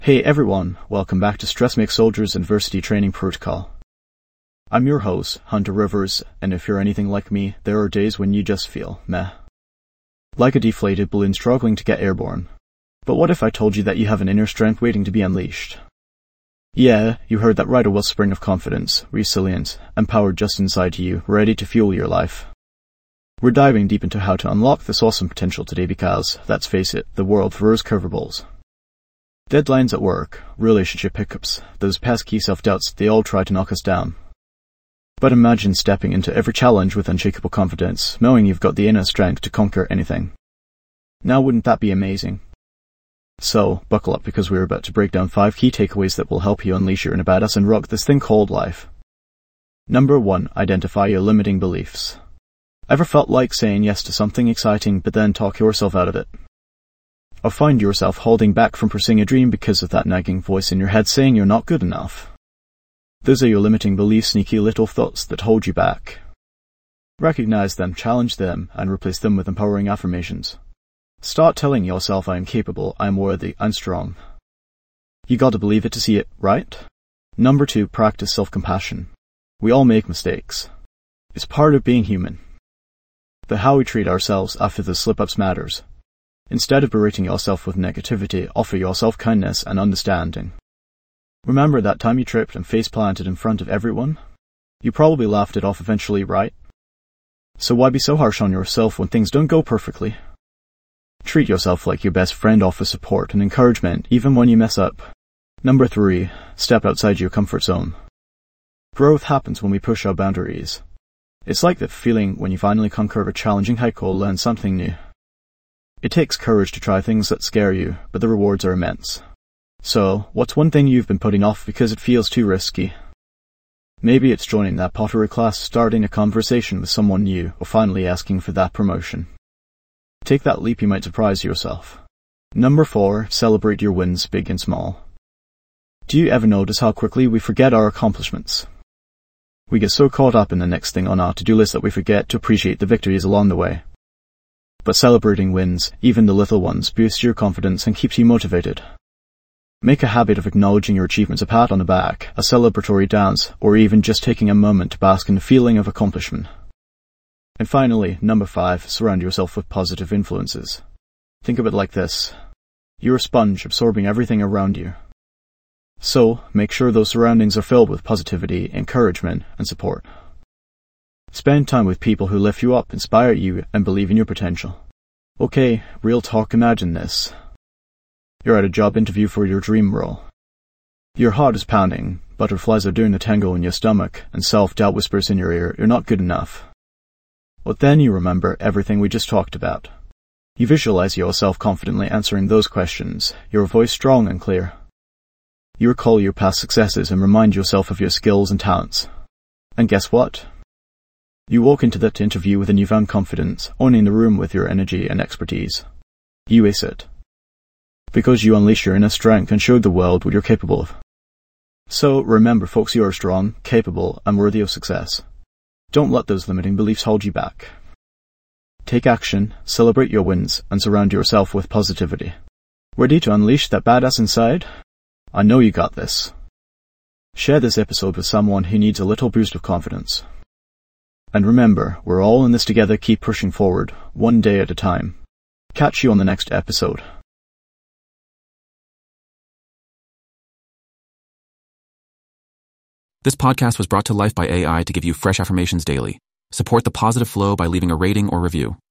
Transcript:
Hey everyone, welcome back to Stress Makes Soldiers Adversity Training Protocol. I'm your host, Hunter Rivers, and if you're anything like me, there are days when you just feel meh. Like a deflated balloon struggling to get airborne. But what if I told you that you have an inner strength waiting to be unleashed? Yeah, you heard that right, a wellspring of confidence, resilience, and power just inside you, ready to fuel your life. We're diving deep into how to unlock this awesome potential today because, let's face it, the world throws curveballs. Deadlines at work, relationship hiccups, those pesky self-doubts, they all try to knock us down. But imagine stepping into every challenge with unshakable confidence, knowing you've got the inner strength to conquer anything. Now wouldn't that be amazing? So, buckle up because we're about to break down 5 key takeaways that will help you unleash your inner badass and rock this thing called life. Number 1. Identify your limiting beliefs. Ever felt like saying yes to something exciting but then talk yourself out of it? Or find yourself holding back from pursuing a dream because of that nagging voice in your head saying you're not good enough? Those are your limiting beliefs, sneaky little thoughts that hold you back. Recognize them, challenge them, and replace them with empowering affirmations. Start telling yourself, I am capable, I am worthy, I'm strong. You gotta believe it to see it, right? Number 2, practice self-compassion. We all make mistakes. It's part of being human. But how we treat ourselves after the slip-ups matters. Instead of berating yourself with negativity, offer yourself kindness and understanding. Remember that time you tripped and face-planted in front of everyone? You probably laughed it off eventually, right? So why be so harsh on yourself when things don't go perfectly? Treat yourself like your best friend, offer support and encouragement even when you mess up. Number 3, step outside your comfort zone. Growth happens when we push our boundaries. It's like that feeling when you finally conquer a challenging hike or learn something new. It takes courage to try things that scare you, but the rewards are immense. So, what's one thing you've been putting off because it feels too risky? Maybe it's joining that pottery class, starting a conversation with someone new, or finally asking for that promotion. Take that leap, you might surprise yourself. Number 4, celebrate your wins, big and small. Do you ever notice how quickly we forget our accomplishments? We get so caught up in the next thing on our to-do list that we forget to appreciate the victories along the way. But celebrating wins, even the little ones, boosts your confidence and keeps you motivated. Make a habit of acknowledging your achievements, a pat on the back, a celebratory dance, or even just taking a moment to bask in the feeling of accomplishment. And finally, number 5, surround yourself with positive influences. Think of it like this. You're a sponge absorbing everything around you. So, make sure those surroundings are filled with positivity, encouragement, and support. Spend time with people who lift you up, inspire you, and believe in your potential. Okay, real talk, imagine this. You're at a job interview for your dream role. Your heart is pounding, butterflies are doing the tango in your stomach, and self-doubt whispers in your ear, you're not good enough. But then you remember everything we just talked about. You visualize yourself confidently answering those questions, your voice strong and clear. You recall your past successes and remind yourself of your skills and talents. And guess what? You walk into that interview with a newfound confidence, owning the room with your energy and expertise. You ace it. Because you unleashed your inner strength and showed the world what you're capable of. So remember folks, you are strong, capable, and worthy of success. Don't let those limiting beliefs hold you back. Take action, celebrate your wins, and surround yourself with positivity. Ready to unleash that badass inside? I know you got this. Share this episode with someone who needs a little boost of confidence. And remember, we're all in this together, keep pushing forward, one day at a time. Catch you on the next episode. This podcast was brought to life by AI to give you fresh affirmations daily. Support the positive flow by leaving a rating or review.